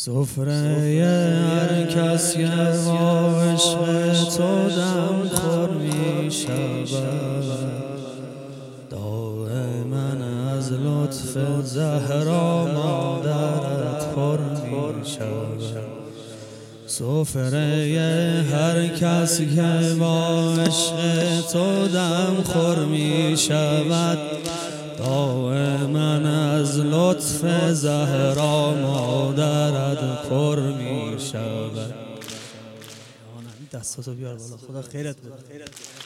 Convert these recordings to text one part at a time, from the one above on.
سفره هر کس که با عشق تو دم خور می شود، دائما از لطف زهرا مادرت پر می شود. سفره هر کس که با عشق تو دم خور می شود، دائما از لطف زهرا مادرت پر می شود. دستاتو بیار بالا، خدا خیرت بده.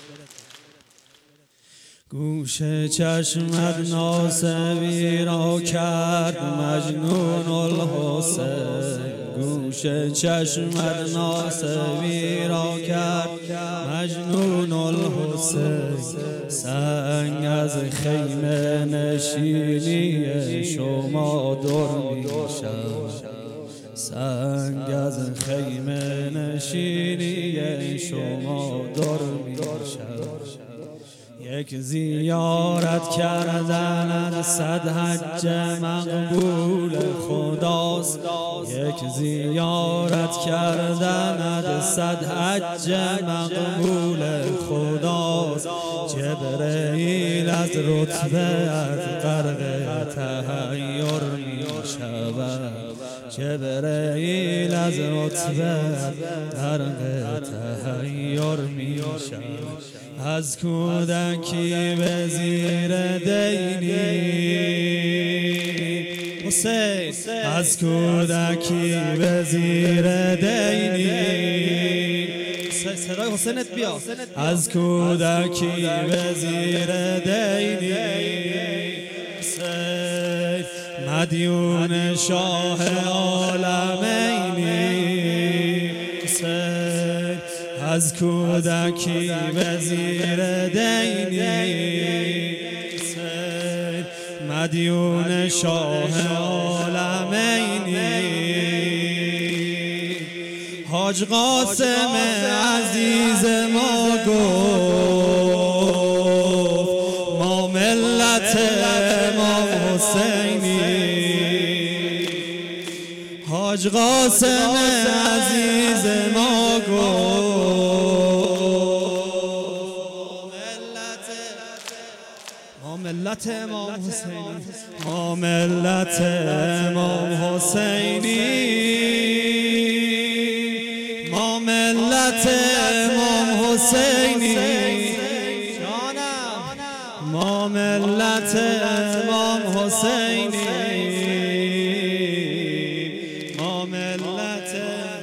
گوش چشمت ناسوی را کرد مجنون الحسین، گوش چشمت ناسوی را کرد مجنون الحسین. سنگ از خیمه نشینی شما در می شود، سنگ از خیمه نشینی شما در می شود. یک زیارت کردن 100 حج مقبول خداست، یک زیارت کردن 100 حج مقبول خداست. جبرئیل از رتبه‌ات غرق تحیر می شود، جبرئیل از رتبه‌ات غرق تحیر می شود. از کودکی به زیر دینی حسین، از کودکی به زیر دینی، صدای حسینت بیا، از کودکی به زیر دینی حسین، مدیون شاه عالمینی حسین، از کودکی به زیر دینی حسین، مدیون شاه عالمینی. حاج قاسم عزیز ما گفت ما ملت امام حسینی، حاج قاسم عزیز ما گفت ما ملت امام حسینی، ما ملت امام حسینی، ما ملت امام حسینی، ما ملت امام حسینی، ما ملت.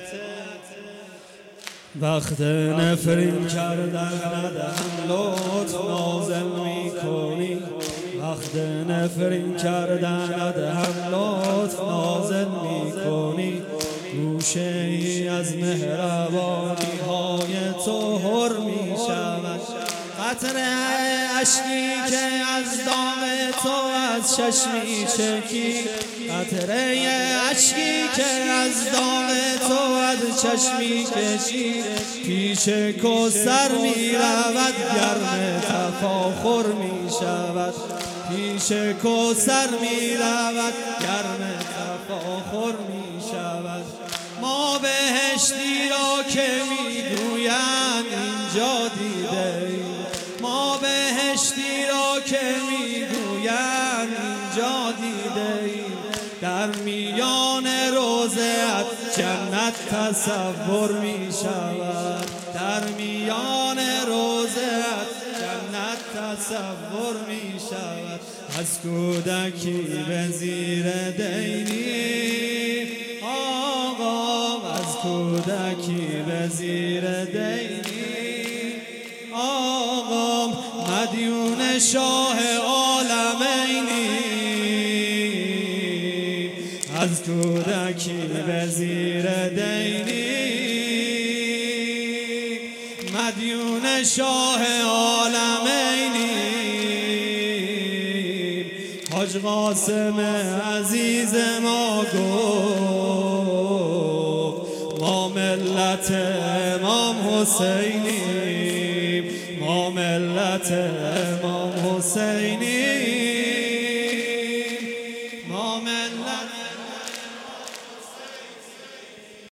وقت نفرین کردن ندهم لطف نازل می کنی، وقت نفرین کردن ندهم لطف نازل می کنی. گوشه ای از مهربانی های تو حر می شود. قطره اشکی که از دام تو از چشمی چکی، قطره اشکی که از دام تو از چشمی کشی. پیش کوثر می رود گرم تفاخر می شود، پیش کوثر می رود گرم تفاخر می شود. ما بهشتی را که می گویند اینجا دیده ایم، ما بهشتی را که می گویند اینجا دیده ایم. در میان روضه‌ات جنت تصور می شود، در میان روضه‌ات جنت تصور می شود. از کودکی به زیر دینی آقا، از کودکی به زیر دینی آقا، مدیون شاه عالمینی، از کودکی به زیر دینی مدیون شاه عالمینی. حاج قاسم عزیز ما گفت ما ملت امام حسینی، ما ملت امام حسینی،